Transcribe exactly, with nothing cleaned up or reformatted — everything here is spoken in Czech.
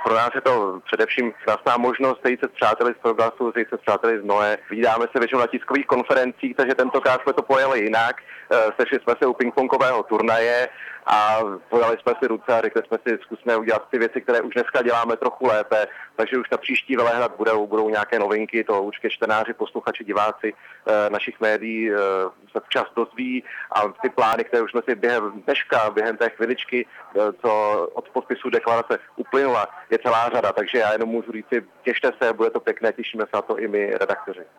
Pro nás je to především krásná možnost sejít se s přáteli z Proglasu, sejít se s přáteli z Noe. Vídáme se většinou na tiskových konferencích, takže tentokrát jsme to pojeli jinak. Sešli jsme se u pingpongového turnaje a podali jsme si ruce a řekli jsme si, zkusme udělat ty věci, které už dneska děláme trochu lépe, takže už na příští Velehrad budou, budou nějaké novinky, to určitě čtenáři, posluchači, diváci e, našich médií e, se včas dozví a ty plány, které už jsme si během dneška, během té chviličky, e, co od podpisu deklarace uplynula, je celá řada, takže já jenom můžu říct si, těšte se, bude to pěkné, těšíme se na to i my redaktoři.